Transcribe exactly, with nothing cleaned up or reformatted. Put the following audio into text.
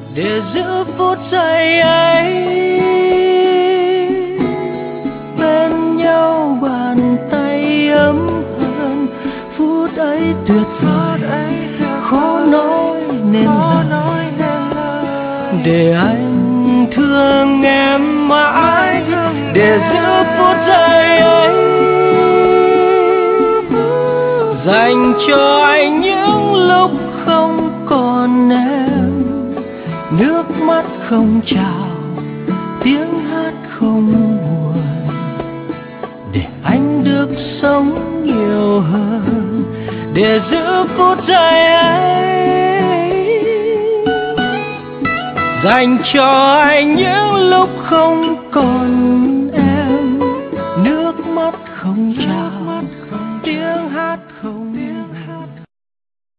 để giữ phút giây ấy bên nhau, bàn tay ấm hơn. Phút ấy tuyệt vời khó nói nên lời, để anh thương em mãi, để giữ phút giây ấy dành cho anh những lúc không còn em. Nước mắt không trào, tiếng hát không buồn, để anh được sống nhiều hơn, để giữ phút giây ấy dành cho anh những lúc không còn